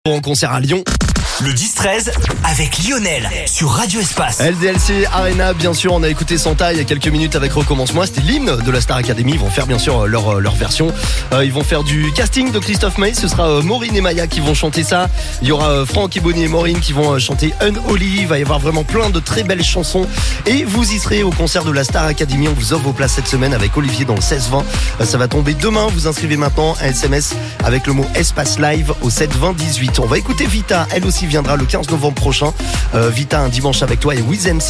en concert à Lyon. Le 10-13 avec Lionel sur Radio Espace. LDLC Arena, bien sûr, on a écouté Santa il y a quelques minutes avec Recommence-moi. C'était l'hymne de la Star Academy. Ils vont faire bien sûr leur version. Ils vont faire du casting de Christophe Maé. Ce sera Maureen et Maya qui vont chanter ça. Il y aura Franck et Bonnie et Maureen qui vont chanter Unholy. Il va y avoir vraiment plein de très belles chansons. Et vous y serez au concert de la Star Academy. On vous offre vos places cette semaine avec Olivier dans le 16-20. Ça va tomber demain. Vous inscrivez maintenant un SMS avec le mot Espace Live au 7-20-18. On va écouter Vita. Elle aussi viendra le 15 novembre prochain. Vita, un dimanche avec toi et Wiz MC.